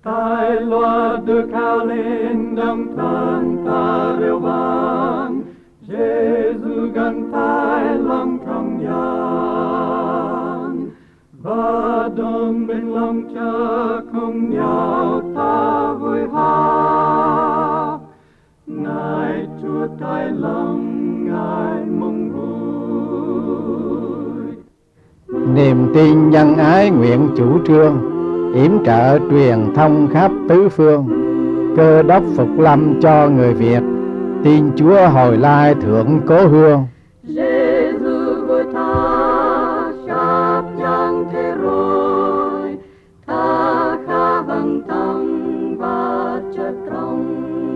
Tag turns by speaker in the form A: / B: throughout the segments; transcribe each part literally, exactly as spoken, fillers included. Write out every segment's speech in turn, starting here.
A: Tài loa được cao lên đồng thân ta reo vang, Giêsu gần tai lòng trong gian, và đồng bên lòng cha cùng nhau ta vui hát. Ngài Chúa tai lòng Ngài mong vui.
B: Niềm tin nhân ái nguyện chủ trương, yểm trợ truyền thông khắp tứ phương. Cơ đốc phục lâm cho người Việt, tin Chúa hồi lai thượng cố hương.
A: Giêsu với ta sắp nhận thế rồi, ta khá bằng tâm và chất trong.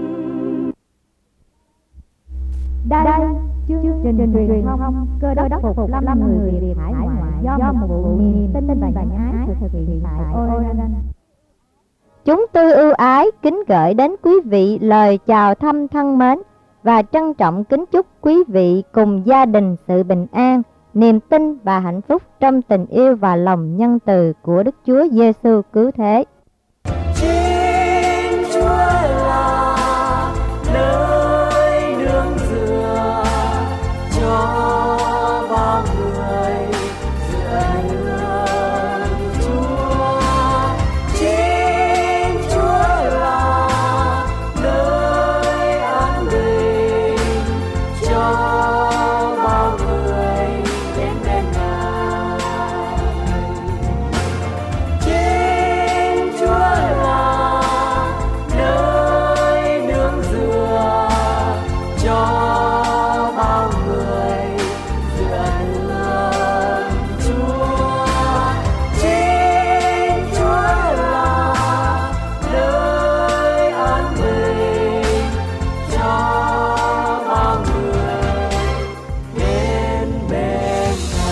C: Đây chương trình truyền thông Cơ đốc phục lâm người Việt hải ngoại do một vụ niềm tin và nhân ái được thực hiện tại Oregon. Chúng tôi ưu ái kính gửi đến quý vị lời chào thăm thân mến và trân trọng kính chúc quý vị cùng gia đình sự bình an, niềm tin và hạnh phúc trong tình yêu và lòng nhân từ của Đức Chúa Giêsu cứu thế.
D: Chính Chúa là nơi nương dựa cho bao người dựa nương Chúa. Chính Chúa là nơi an bình cho bao người đến bên Ngài. Chính Chúa là nơi nương dựa cho bao người dựa nương Chúa. Chính Chúa là nơi an bình cho bao người đến bên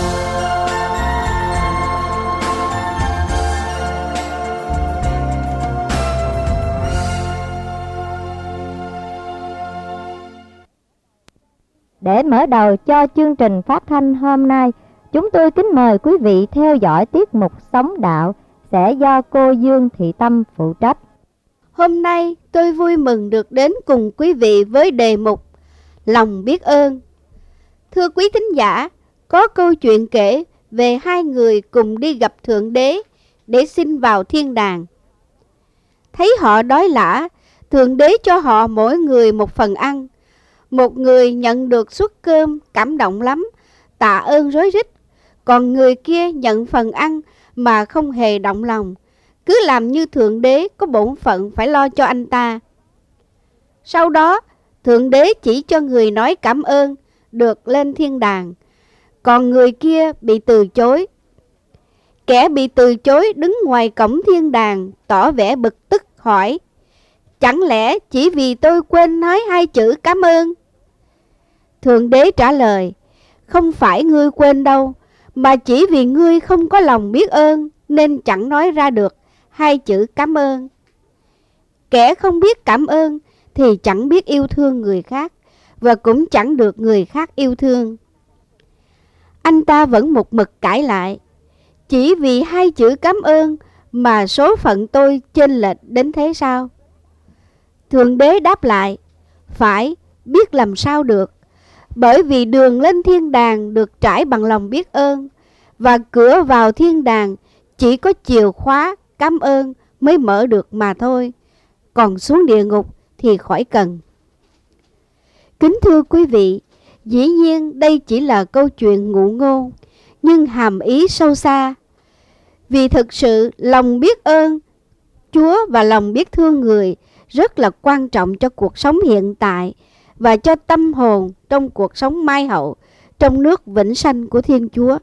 C: Để mở đầu cho chương trình phát thanh hôm nay, chúng tôi kính mời quý vị theo dõi tiết mục Sống Đạo sẽ do cô Dương Thị Tâm phụ trách.
E: Hôm nay tôi vui mừng được đến cùng quý vị với đề mục Lòng biết ơn. Thưa quý thính giả, có câu chuyện kể về hai người cùng đi gặp Thượng Đế để xin vào thiên đàng. Thấy họ đói lả, Thượng Đế cho họ mỗi người một phần ăn. Một người nhận được suất cơm cảm động lắm, tạ ơn rối rít. Còn người kia nhận phần ăn mà không hề động lòng, cứ làm như Thượng Đế có bổn phận phải lo cho anh ta. Sau đó, Thượng Đế chỉ cho người nói cảm ơn được lên thiên đàng, còn người kia bị từ chối. Kẻ bị từ chối đứng ngoài cổng thiên đàng tỏ vẻ bực tức hỏi: chẳng lẽ chỉ vì tôi quên nói hai chữ cảm ơn? Thượng Đế trả lời: không phải ngươi quên đâu, mà chỉ vì ngươi không có lòng biết ơn nên chẳng nói ra được hai chữ cảm ơn. Kẻ không biết cảm ơn thì chẳng biết yêu thương người khác, và cũng chẳng được người khác yêu thương. Anh ta vẫn một mực cãi lại: chỉ vì hai chữ cảm ơn mà số phận tôi chênh lệch đến thế sao? Thượng Đế đáp lại: phải, biết làm sao được, bởi vì đường lên thiên đàng được trải bằng lòng biết ơn, và cửa vào thiên đàng chỉ có chìa khóa cảm ơn mới mở được mà thôi, còn xuống địa ngục thì khỏi cần. Kính thưa quý vị, dĩ nhiên đây chỉ là câu chuyện ngụ ngôn, nhưng hàm ý sâu xa. Vì thực sự lòng biết ơn Chúa và lòng biết thương người rất là quan trọng cho cuộc sống hiện tại và cho tâm hồn trong cuộc sống mai hậu, trong nước vĩnh sanh của Thiên Chúa.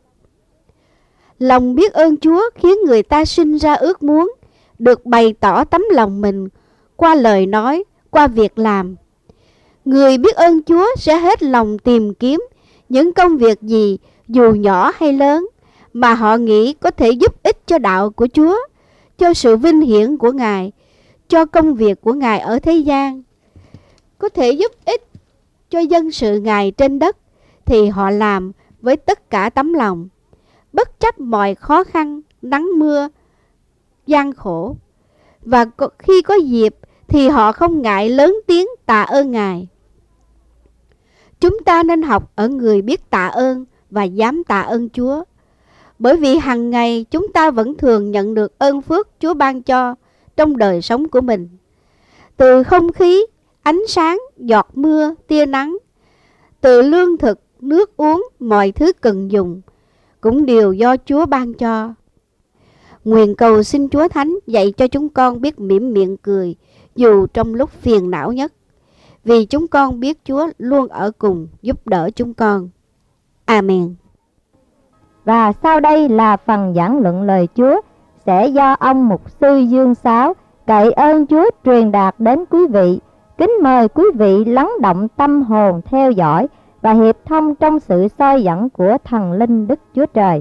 E: Lòng biết ơn Chúa khiến người ta sinh ra ước muốn được bày tỏ tấm lòng mình qua lời nói, qua việc làm. Người biết ơn Chúa sẽ hết lòng tìm kiếm những công việc gì, dù nhỏ hay lớn, mà họ nghĩ có thể giúp ích cho đạo của Chúa, cho sự vinh hiển của Ngài, cho công việc của Ngài ở thế gian, có thể giúp ích cho dân sự Ngài trên đất, thì họ làm với tất cả tấm lòng, bất chấp mọi khó khăn, nắng mưa, gian khổ. và khi có dịp thì họ không ngại lớn tiếng tạ ơn Ngài. Chúng ta nên học ở người biết tạ ơn và dám tạ ơn Chúa, bởi vì hàng ngày chúng ta vẫn thường nhận được ơn phước Chúa ban cho trong đời sống của mình. Từ không khí, ánh sáng, giọt mưa, tia nắng, từ lương thực, nước uống, mọi thứ cần dùng cũng đều do Chúa ban cho. Nguyện cầu xin Chúa Thánh dạy cho chúng con biết mỉm miệng cười dù trong lúc phiền não nhất, vì chúng con biết Chúa luôn ở cùng giúp đỡ chúng con. Amen.
C: Và sau đây là phần giảng luận lời Chúa sẽ do ông mục sư Dương Sáu cậy ơn Chúa truyền đạt đến quý vị. Kính mời quý vị lắng động tâm hồn theo dõi và hiệp thông trong sự soi dẫn của thần linh Đức Chúa Trời.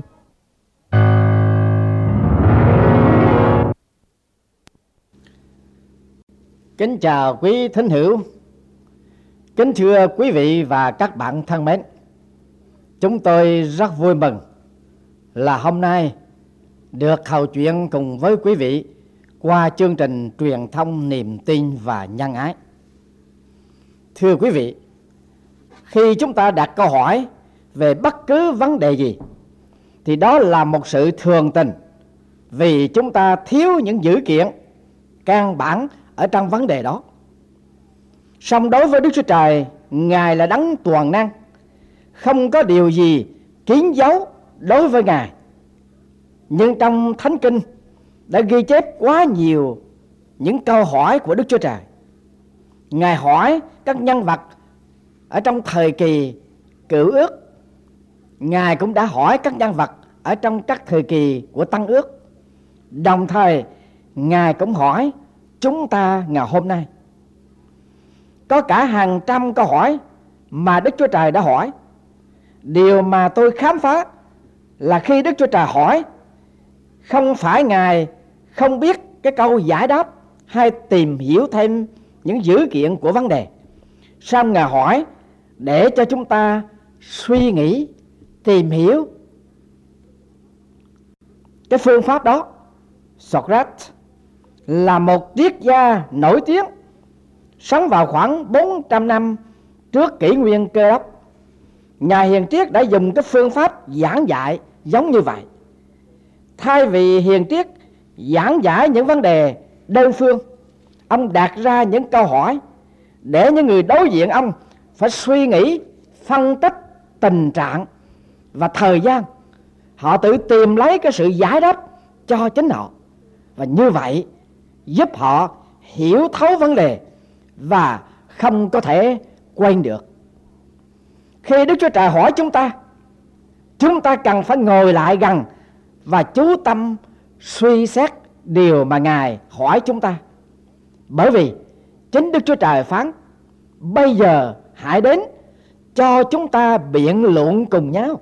B: Kính chào quý thính hữu, kính thưa quý vị và các bạn thân mến. Chúng tôi rất vui mừng là hôm nay được hầu chuyện cùng với quý vị qua chương trình truyền thông niềm tin và nhân ái. Thưa quý vị, khi chúng ta đặt câu hỏi về bất cứ vấn đề gì thì đó là một sự thường tình, vì chúng ta thiếu những dữ kiện căn bản ở trong vấn đề đó. Song đối với Đức Chúa Trời, Ngài là đấng toàn năng, không có điều gì kín dấu đối với Ngài. Nhưng trong Thánh Kinh đã ghi chép quá nhiều những câu hỏi của Đức Chúa Trời. Ngài hỏi các nhân vật ở trong thời kỳ Cựu Ước, Ngài cũng đã hỏi các nhân vật ở trong các thời kỳ của Tân Ước. Đồng thời Ngài cũng hỏi chúng ta ngày hôm nay. Có cả hàng trăm câu hỏi mà Đức Chúa Trời đã hỏi. Điều mà tôi khám phá là khi Đức Chúa Trời hỏi, không phải Ngài không biết cái câu giải đáp hay tìm hiểu thêm những dữ kiện của vấn đề. Song Ngài hỏi để cho chúng ta suy nghĩ, tìm hiểu cái phương pháp đó. Socrates là một triết gia nổi tiếng, sống vào khoảng bốn trăm năm trước kỷ nguyên Cơ Đốc. Nhà hiền triết đã dùng cái phương pháp giảng dạy giống như vậy. Thay vì hiền triết giảng giải những vấn đề đơn phương, ông đặt ra những câu hỏi để những người đối diện ông phải suy nghĩ, phân tích tình trạng và thời gian. Họ tự tìm lấy cái sự giải đáp cho chính họ, và như vậy giúp họ hiểu thấu vấn đề và không có thể quên được. Khi Đức Chúa Trời hỏi chúng ta, chúng ta cần phải ngồi lại gần và chú tâm suy xét điều mà Ngài hỏi chúng ta. Bởi vì chính Đức Chúa Trời phán, bây giờ hãy đến cho chúng ta biện luận cùng nhau.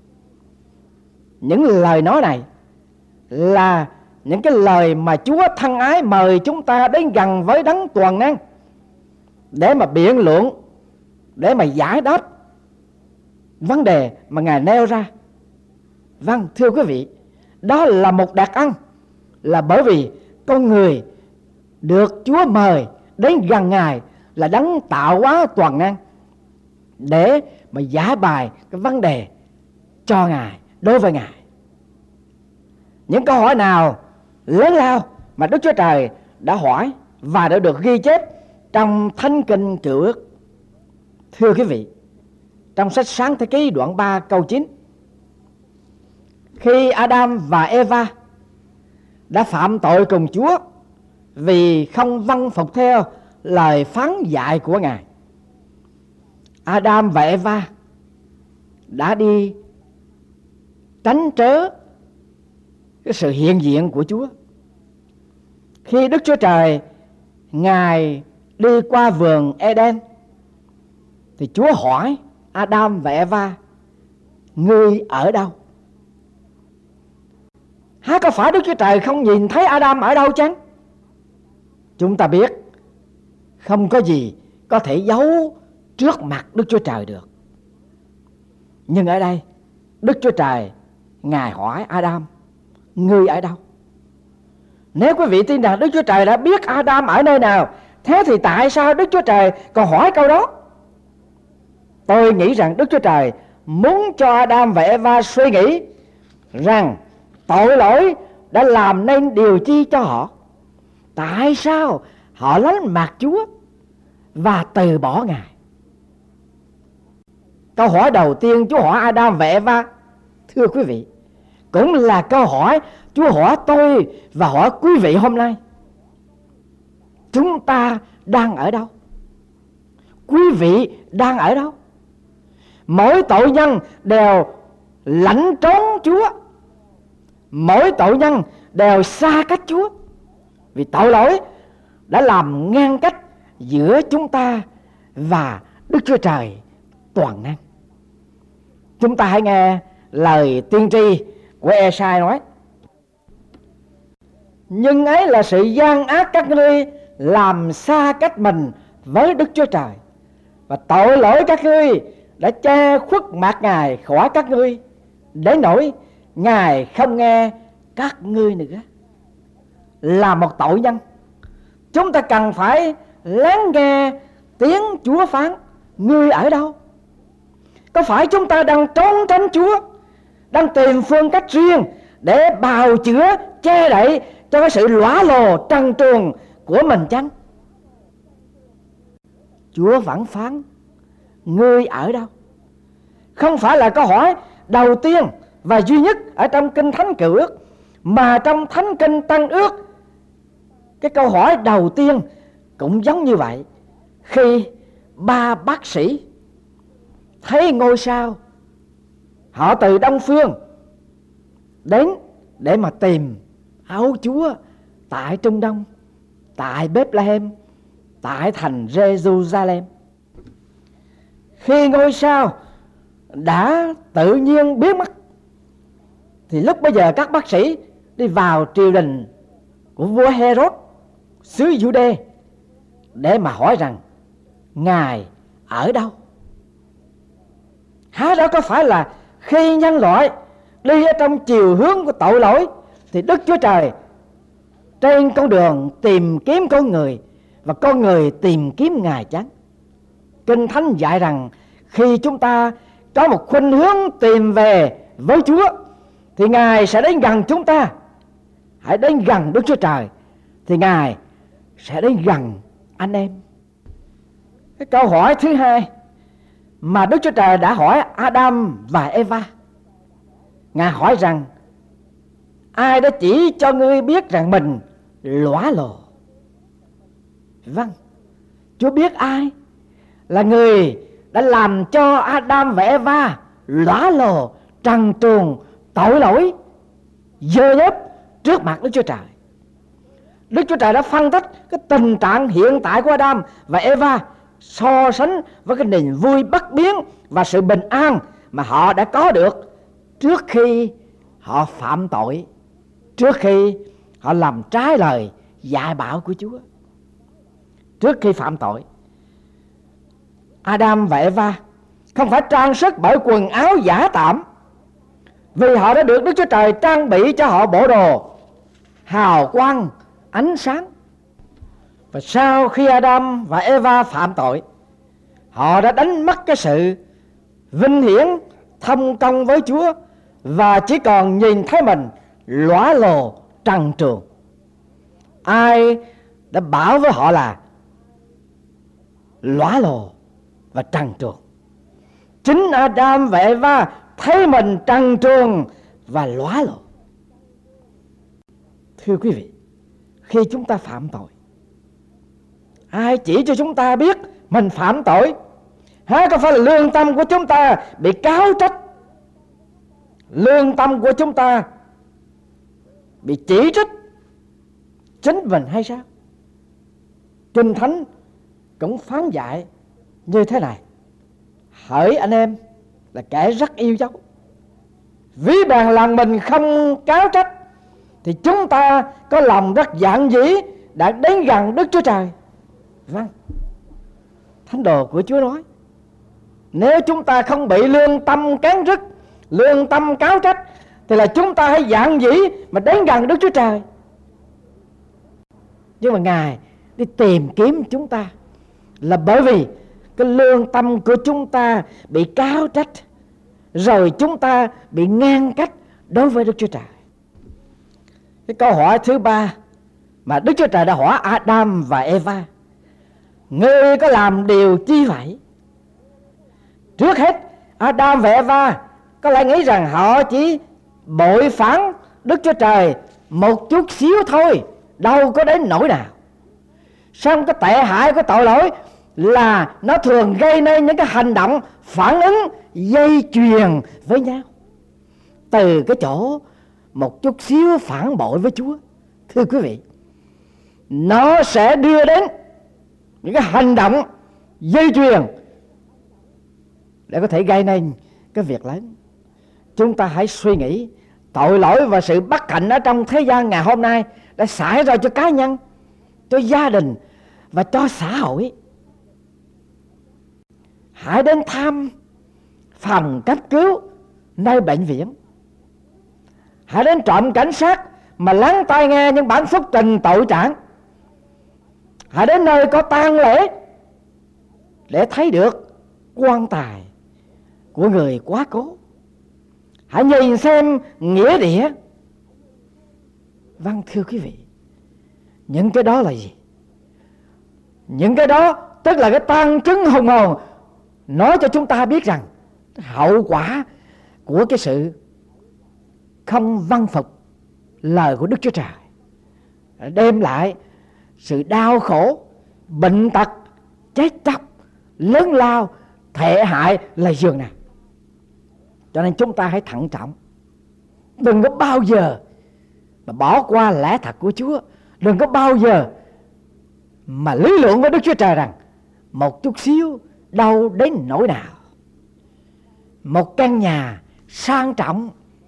B: Những lời nói này là những cái lời mà Chúa thân ái mời chúng ta đến gần với đấng toàn năng để mà biện luận, để mà giải đáp vấn đề mà Ngài nêu ra. Vâng, thưa quý vị, đó là một đặc ân, là bởi vì con người được Chúa mời đến gần Ngài là đấng tạo hóa toàn năng để mà giải bài cái vấn đề cho Ngài, đối với Ngài. Những câu hỏi nào lớn lao mà Đức Chúa Trời đã hỏi và đã được ghi chép trong Thánh Kinh Cựu Ước. Thưa quý vị, trong sách Sáng Thế Ký đoạn ba câu chín, khi Adam và Eva đã phạm tội cùng Chúa vì không vâng phục theo lời phán dạy của Ngài, Adam và Eva đã đi tránh trớ cái sự hiện diện của Chúa. Khi Đức Chúa Trời Ngài đi qua vườn Eden thì Chúa hỏi Adam và Eva, ngươi ở đâu? Há có phải Đức Chúa Trời không nhìn thấy Adam ở đâu chăng? Chúng ta biết không có gì có thể giấu trước mặt Đức Chúa Trời được. Nhưng ở đây Đức Chúa Trời Ngài hỏi Adam, ngươi ở đâu? Nếu quý vị tin rằng Đức Chúa Trời đã biết Adam ở nơi nào, thế thì tại sao Đức Chúa Trời còn hỏi câu đó? Tôi nghĩ rằng Đức Chúa Trời muốn cho Adam và Eva suy nghĩ rằng tội lỗi đã làm nên điều chi cho họ. Tại sao họ lánh mặt Chúa và từ bỏ Ngài? Câu hỏi đầu tiên Chúa hỏi Adam và Eva, thưa quý vị, cũng là câu hỏi Chúa hỏi tôi và hỏi quý vị hôm nay. Chúng ta đang ở đâu? Quý vị đang ở đâu? Mỗi tội nhân đều lẩn trốn Chúa, mỗi tội nhân đều xa cách Chúa, vì tội lỗi đã làm ngăn cách giữa chúng ta và Đức Chúa Trời toàn năng. Chúng ta hãy nghe lời tiên tri của Ê-sai nói: nhưng ấy là sự gian ác các ngươi làm xa cách mình với Đức Chúa Trời, và tội lỗi các ngươi đã che khuất mặt Ngài khỏi các ngươi, đến nỗi Ngài không nghe các ngươi nữa. Là một tội nhân, chúng ta cần phải lắng nghe tiếng Chúa phán: ngươi ở đâu? Có phải chúng ta đang trốn tránh Chúa, đang tìm phương cách riêng để bào chữa, che đậy cho cái sự lõa lồ trần truồng của mình chăng? Chúa vẫn phán: ngươi ở đâu? Không phải là câu hỏi đầu tiên và duy nhất ở trong Kinh Thánh Cựu Ước, mà trong Thánh Kinh Tân Ước, cái câu hỏi đầu tiên cũng giống như vậy. Khi ba bác sĩ thấy ngôi sao, họ từ Đông Phương đến để mà tìm áo Chúa tại Trung Đông, tại Bethlehem, tại thành Jerusalem. Khi ngôi sao đã tự nhiên biến mất, thì lúc bây giờ các bác sĩ đi vào triều đình của vua Herod xứ Giu-đê để mà hỏi rằng Ngài ở đâu? Há đó có phải là khi nhân loại đi ở trong chiều hướng của tội lỗi, thì Đức Chúa Trời trên con đường tìm kiếm con người, và con người tìm kiếm Ngài chăng? Kinh Thánh dạy rằng khi chúng ta có một khuynh hướng tìm về với Chúa, thì Ngài sẽ đến gần chúng ta. Hãy đến gần Đức Chúa Trời, thì Ngài sẽ đến gần anh em. Cái câu hỏi thứ hai mà Đức Chúa Trời đã hỏi Adam và Eva, Ngài hỏi rằng: ai đã chỉ cho ngươi biết rằng mình lõa lồ? Vâng, Chúa biết ai là người đã làm cho Adam và Eva lõa lồ, trần truồng, tội lỗi, dơ dớp trước mặt Đức Chúa Trời. Đức Chúa Trời đã phân tích cái tình trạng hiện tại của Adam và Eva, so sánh với cái niềm vui bất biến và sự bình an mà họ đã có được trước khi họ phạm tội, trước khi họ làm trái lời dạy bảo của Chúa. Trước khi phạm tội, Adam và Eva không phải trang sức bởi quần áo giả tạm, vì họ đã được Đức Chúa Trời trang bị cho họ bộ đồ hào quang, ánh sáng. Và sau khi Adam và Eva phạm tội, họ đã đánh mất cái sự vinh hiển thông công với Chúa, và chỉ còn nhìn thấy mình lõa lồ, trần truồng. Ai đã bảo với họ là lõa lồ và trần truồng? Chính Adam và Eva thấy mình trần truồng và lõa lồ. Thưa quý vị, khi chúng ta phạm tội, ai chỉ cho chúng ta biết mình phạm tội? Há có phải là lương tâm của chúng ta bị cáo trách, lương tâm của chúng ta bị chỉ trích chính mình hay sao? Kinh Thánh cũng phán dạy như thế này: hỡi anh em là kẻ rất yêu dấu, ví bằng lòng mình không cáo trách, thì chúng ta có lòng rất dạn dĩ đã đến gần Đức Chúa Trời. Vâng, Thánh đồ của Chúa nói, nếu chúng ta không bị lương tâm cán rứt, lương tâm cáo trách, thì là chúng ta hãy dạn dĩ mà đến gần Đức Chúa Trời.
F: Nhưng mà Ngài đi tìm kiếm chúng ta là bởi vì cái lương tâm của chúng ta bị cáo trách, rồi chúng ta bị ngăn cách đối với Đức Chúa Trời. Cái câu hỏi thứ ba mà Đức Chúa Trời đã hỏi Adam và Eva: ngươi có làm điều chi vậy? Trước hết, Adam và Eva có lẽ nghĩ rằng họ chỉ bội phản Đức Chúa Trời một chút xíu thôi, đâu có đến nỗi nào. Song cái tệ hại của tội lỗi là nó thường gây nên những cái hành động phản ứng dây chuyền với nhau. Từ cái chỗ một chút xíu phản bội với Chúa, thưa quý vị, nó sẽ đưa đến những cái hành động dây chuyền để có thể gây nên cái việc lớn. Chúng ta hãy suy nghĩ tội lỗi và sự bất hạnh ở trong thế gian ngày hôm nay đã xảy ra cho cá nhân, cho gia đình và cho xã hội. Hãy đến thăm phòng cấp cứu nơi bệnh viện. Hãy đến trạm cảnh sát mà lắng tai nghe những bản phúc trình tội trạng. Hãy đến nơi có tang lễ để thấy được quan tài của người quá cố. Hãy nhìn xem nghĩa địa. Vâng, thưa quý vị, những cái đó là gì? Những cái đó tức là cái tang chứng hùng hồn nói cho chúng ta biết rằng hậu quả của cái sự không vâng phục lời của Đức Chúa Trời đem lại sự đau khổ, bệnh tật, chết chóc, lớn lao, tệ hại là giường nào. Cho nên chúng ta hãy thận trọng, đừng có bao giờ mà bỏ qua lẽ thật của Chúa. Đừng có bao giờ mà lý luận với Đức Chúa Trời rằng một chút xíu đâu đến nỗi nào. Một căn nhà sang trọng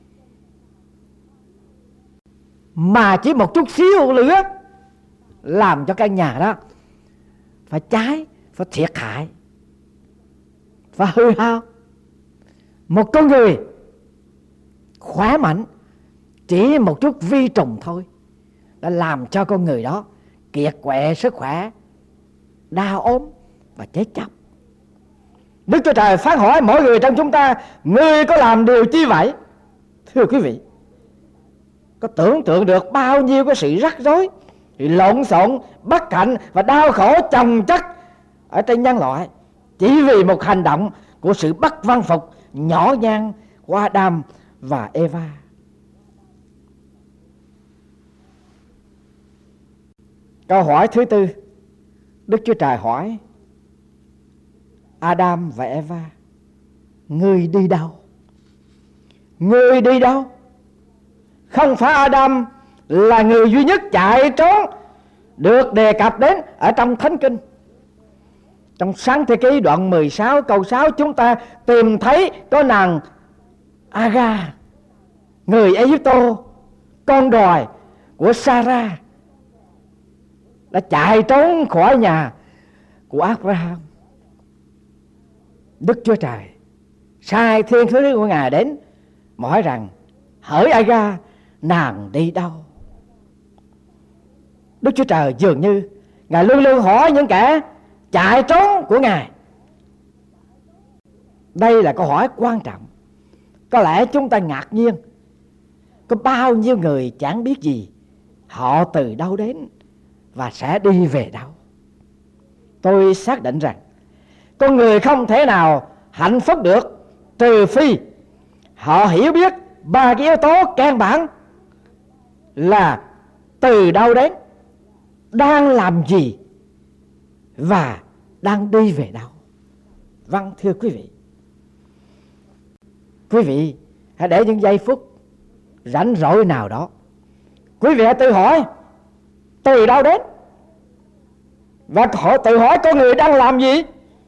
F: mà chỉ một chút xíu nữa làm cho căn nhà đó phải cháy, phải thiệt hại, phải hư hao. Một con người khỏe mạnh chỉ một chút vi trùng thôi đã làm cho con người đó kiệt quệ sức khỏe, đau ốm và chết chóc. Đức Chúa Trời phán hỏi mỗi người trong chúng ta: ngươi có làm điều chi vậy? Thưa quý vị, có tưởng tượng được bao nhiêu cái sự rắc rối, lộn xộn, bất hạnh và đau khổ chồng chất ở trên nhân loại chỉ vì một hành động của sự bất văn phục nhỏ nhan của Adam và Eva. Câu hỏi thứ tư, Đức Chúa Trời hỏi Adam và Eva: ngươi đi đâu? Ngươi đi đâu? Không phải Adam là người duy nhất chạy trốn được đề cập đến ở trong Thánh Kinh. Trong Sáng Thế Ký đoạn mười sáu câu sáu, chúng ta tìm thấy có nàng Agar, người Ai-cập, con đòi của Sarah, đã chạy trốn khỏi nhà của Abraham. Đức Chúa Trời sai thiên sứ của Ngài đến mà hỏi rằng: hỡi Agar, nàng đi đâu? Đức Chúa Trời dường như Ngài luôn luôn hỏi những kẻ chạy trốn của Ngài. Đây là câu hỏi quan trọng. Có lẽ chúng ta ngạc nhiên, có bao nhiêu người chẳng biết gì họ từ đâu đến và sẽ đi về đâu. Tôi xác định rằng con người không thể nào hạnh phúc được trừ phi họ hiểu biết ba cái yếu tố căn bản là từ đâu đến, đang làm gì và đang đi về đâu. Vâng, thưa quý vị, quý vị hãy để những giây phút rảnh rỗi nào đó, quý vị hãy tự hỏi từ đâu đến, và họ tự hỏi con người đang làm gì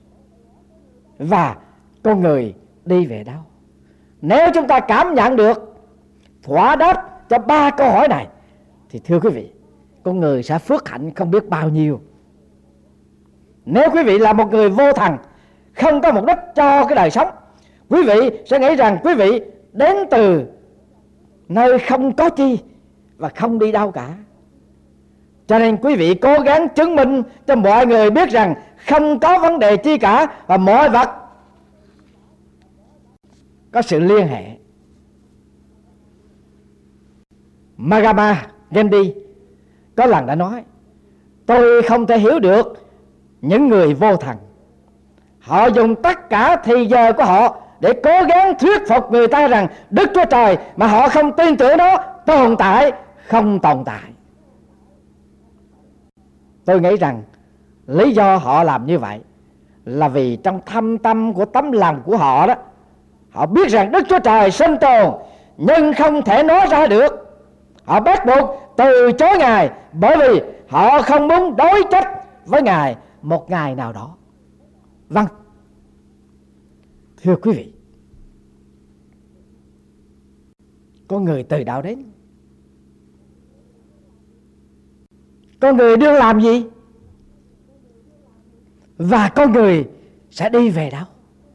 F: và con người đi về đâu. Nếu chúng ta cảm nhận được thỏa đáp cho ba câu hỏi này thì thưa quý vị, con người sẽ phước hạnh không biết bao nhiêu. Nếu quý vị là một người vô thần, không có mục đích cho cái đời sống, quý vị sẽ nghĩ rằng quý vị đến từ nơi không có chi và không đi đâu cả. Cho nên quý vị cố gắng chứng minh cho mọi người biết rằng không có vấn đề chi cả, và mọi vật có sự liên hệ. Mahatma Gandhi có lần đã nói: tôi không thể hiểu được những người vô thần. Họ dùng tất cả thời giờ của họ để cố gắng thuyết phục người ta rằng Đức Chúa Trời mà họ không tin tưởng nó tồn tại, không tồn tại. Tôi nghĩ rằng lý do họ làm như vậy là vì trong thâm tâm của tấm lòng của họ đó, họ biết rằng Đức Chúa Trời sinh tồn nhưng không thể nói ra được. Họ bắt buộc từ chối Ngài bởi vì họ không muốn đối trách với Ngài một ngày nào đó. Vâng, thưa quý vị, con người từ đâu đến? Con người đương làm gì? Và con người sẽ đi về đâu?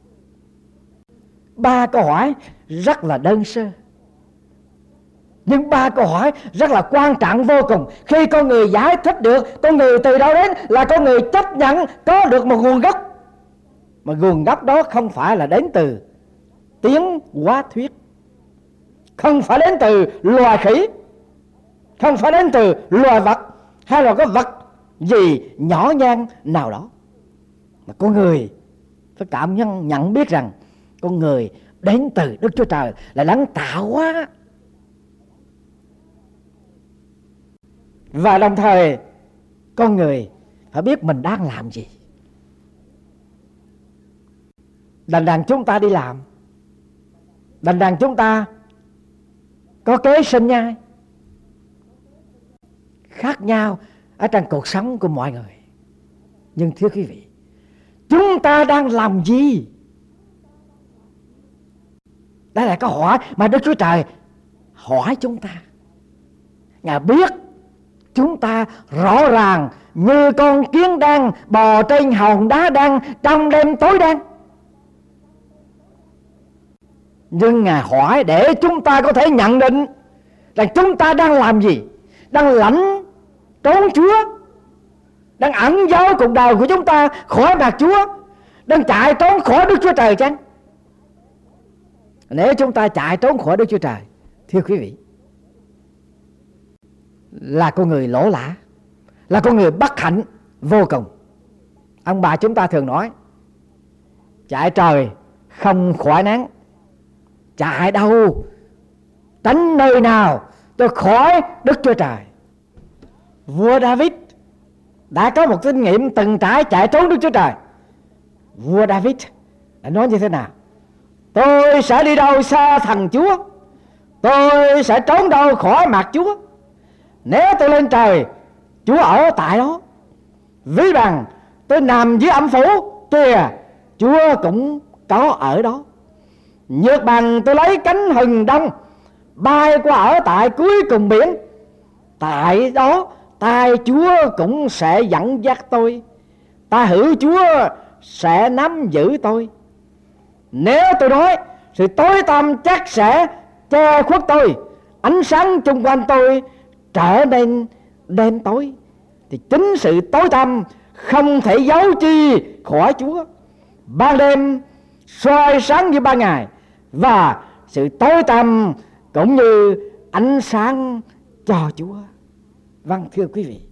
F: Ba câu hỏi rất là đơn sơ, nhưng ba câu hỏi rất là quan trọng vô cùng. Khi con người giải thích được con người từ đâu đến, là con người chấp nhận có được một nguồn gốc, mà nguồn gốc đó không phải là đến từ tiếng hóa thuyết, không phải đến từ loài khỉ, không phải đến từ loài vật, hay là cái vật gì nhỏ nhen nào đó, mà con người phải cảm nhận, nhận biết rằng con người đến từ Đức Chúa Trời là đấng tạo hóa. Và đồng thời con người phải biết mình đang làm gì. Đành rằng chúng ta đi làm, đành rằng chúng ta có kế sinh nhai, khác nhau ở trong cuộc sống của mọi người. Nhưng thưa quý vị, chúng ta đang làm gì? Đây là câu hỏi mà Đức Chúa Trời hỏi chúng ta. Ngài biết chúng ta rõ ràng như con kiến đang bò trên hòn đá đang trong đêm tối đen. Nhưng Ngài hỏi để chúng ta có thể nhận định rằng chúng ta đang làm gì, đang lẩn trốn Chúa, đang ẩn giấu cuộc đời của chúng ta khỏi mặt Chúa, đang chạy trốn khỏi Đức Chúa Trời chăng? Nếu chúng ta chạy trốn khỏi Đức Chúa Trời, thưa quý vị, là con người lỗ lã, là con người bất hạnh vô cùng. Ông bà chúng ta thường nói: chạy trời không khỏi nắng, chạy đâu tránh nơi nào cho khỏi Đức Chúa Trời. Vua David đã có một kinh nghiệm từng trải chạy trốn Đức Chúa Trời. Vua David đã nói như thế nào? Tôi sẽ đi đâu xa thần Chúa, tôi sẽ trốn đâu khỏi mặt Chúa. Nếu tôi lên trời, Chúa ở tại đó. Ví bằng tôi nằm dưới âm phủ, kìa, Chúa cũng có ở đó. Nhược bằng tôi lấy cánh hừng đông, bay qua ở tại cuối cùng biển, tại đó tay Chúa cũng sẽ dẫn dắt tôi, ta hữu Chúa sẽ nắm giữ tôi. Nếu tôi nói sự tối tăm chắc sẽ che khuất tôi, ánh sáng chung quanh tôi trở nên đêm tối, thì chính sự tối tăm không thể giấu chi khỏi Chúa. Ban đêm soi sáng như ban ngày, và sự tối tăm cũng như ánh sáng cho Chúa. Vâng, thưa quý vị,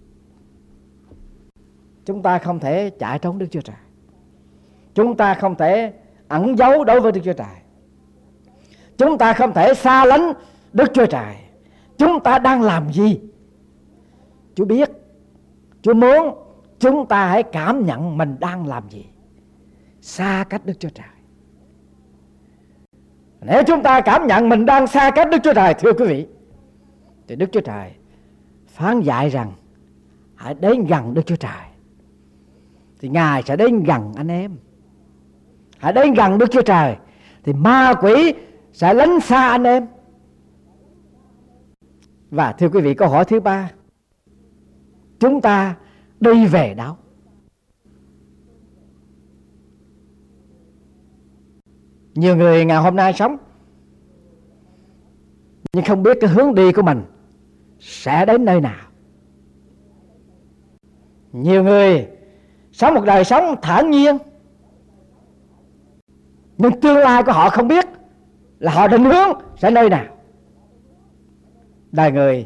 F: chúng ta không thể chạy trốn Đức Chúa Trời, chúng ta không thể ẩn giấu đối với Đức Chúa Trời, chúng ta không thể xa lánh Đức Chúa Trời. Chúng ta đang làm gì? Chúa biết, Chúa muốn chúng ta hãy cảm nhận mình đang làm gì, xa cách Đức Chúa Trời. Nếu chúng ta cảm nhận mình đang xa cách Đức Chúa Trời, thưa quý vị, thì Đức Chúa Trời phán dạy rằng hãy đến gần Đức Chúa Trời, thì Ngài sẽ đến gần anh em. Hãy đến gần Đức Chúa Trời thì ma quỷ sẽ lánh xa anh em. Và thưa quý vị, câu hỏi thứ ba, chúng ta đi về đâu? Nhiều người ngày hôm nay sống nhưng không biết cái hướng đi của mình sẽ đến nơi nào. Nhiều người sống một đời sống thản nhiên, nhưng tương lai của họ không biết là họ định hướng sẽ nơi nào. Đời người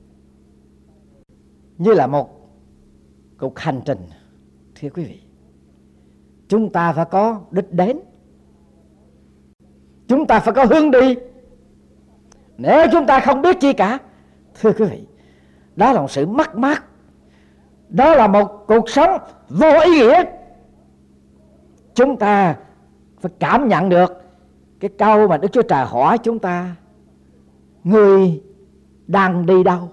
F: như là một cuộc hành trình, thưa quý vị. Chúng ta phải có đích đến, chúng ta phải có hướng đi. Nếu chúng ta không biết chi cả, thưa quý vị, đó là một sự mất mát, đó là một cuộc sống vô ý nghĩa. Chúng ta phải cảm nhận được cái câu mà Đức Chúa Trời hỏi chúng ta: ngươi đang đi đâu?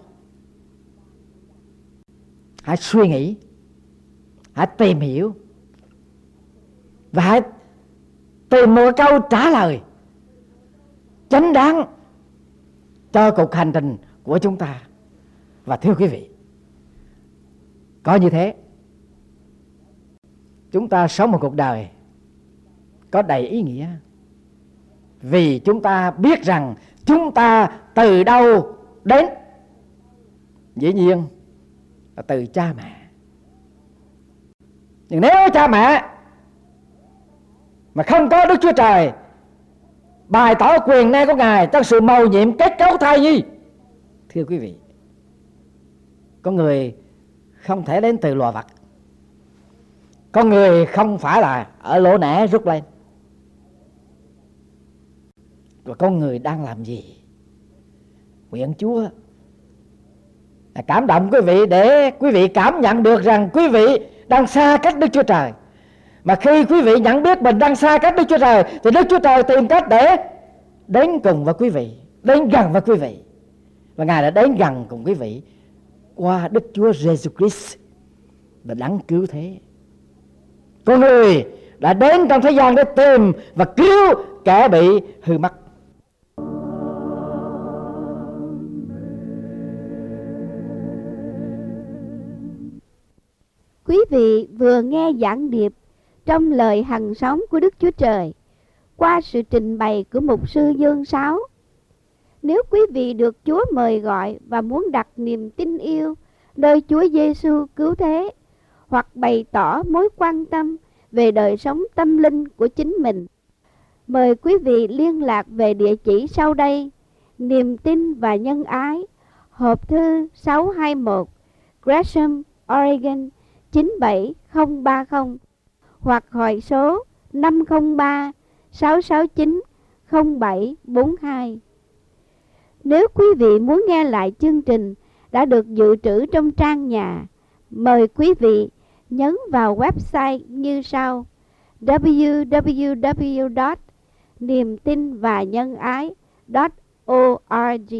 F: Hãy suy nghĩ, hãy tìm hiểu và hãy tìm một câu trả lời chính đáng cho cuộc hành trình của chúng ta. Và thưa quý vị, có như thế chúng ta sống một cuộc đời có đầy ý nghĩa, vì chúng ta biết rằng chúng ta từ đâu đến. Dĩ nhiên là từ cha mẹ. Nhưng nếu cha mẹ mà không có Đức Chúa Trời bày tỏ quyền năng của Ngài trong sự mầu nhiệm kết cấu thai nhi, thưa quý vị, con người không thể đến từ loài vật. Con người không phải là ở lỗ nẻ rút lên. Và con người đang làm gì? Nguyện Chúa cảm động quý vị để quý vị cảm nhận được rằng quý vị đang xa cách Đức Chúa Trời. Mà khi quý vị nhận biết mình đang xa cách Đức Chúa Trời, thì Đức Chúa Trời tìm cách để đến cùng với quý vị, đến gần với quý vị. Và Ngài đã đến gần cùng quý vị qua Đức Chúa Giêsu Christ là đấng cứu thế. Con người đã đến trong thế gian để tìm và cứu kẻ bị hư mất.
E: Quý vị vừa nghe giảng điệp trong lời hằng sống của Đức Chúa Trời qua sự trình bày của mục sư Dương Sáu. Nếu quý vị được Chúa mời gọi và muốn đặt niềm tin yêu nơi Chúa Giêsu cứu thế, hoặc bày tỏ mối quan tâm về đời sống tâm linh của chính mình, mời quý vị liên lạc về địa chỉ sau đây: Niềm tin và Nhân Ái, hộp thư sáu hai một, Gresham, Oregon chín bảy không ba không, hoặc hỏi số năm không ba sáu sáu chín không bảy bốn hai. Nếu quý vị muốn nghe lại chương trình đã được dự trữ trong trang nhà, mời quý vị nhấn vào website như sau: w w w chấm niềm tin và nhân ái chấm org.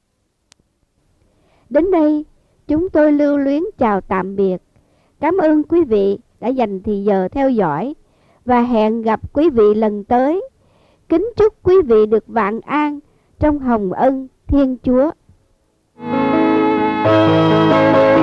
E: Đến đây, chúng tôi lưu luyến chào tạm biệt. Cảm ơn quý vị đã dành thời giờ theo dõi và hẹn gặp quý vị lần tới. Kính chúc quý vị được vạn an trong hồng ân Thiên Chúa.